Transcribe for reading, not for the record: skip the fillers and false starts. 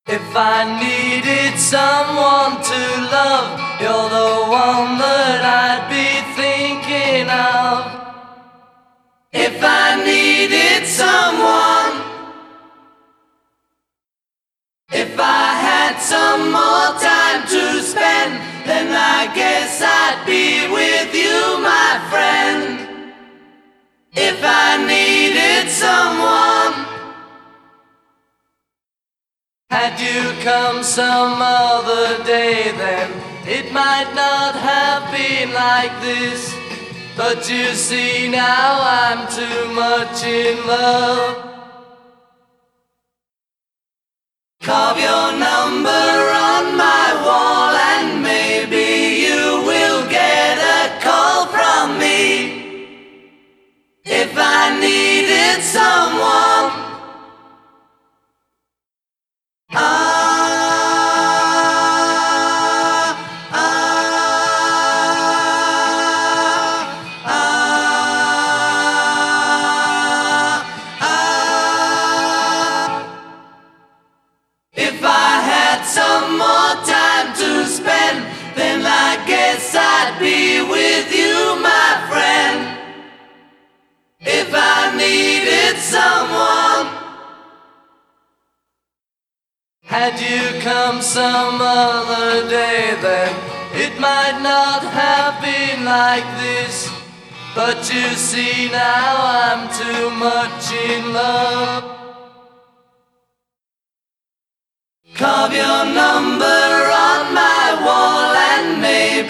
If I needed someone to love, you're the one that I'd be thinking of. If I needed someone, if I had some more time to spend, then I guess I'd be with you, my friend. If I needed someone, had you come some other day, then it might not have been like this. But you see, now I'm too much in love. Carve your number on my wall, and maybe you will get a call from me. If I needed someone, if I had some more time to spend, then I guess I'd be with you, my friend. If I needed someone, had you come some other day, then it might not have been like this. But you see, now I'm too much in love. Carve your number on my wall, and maybe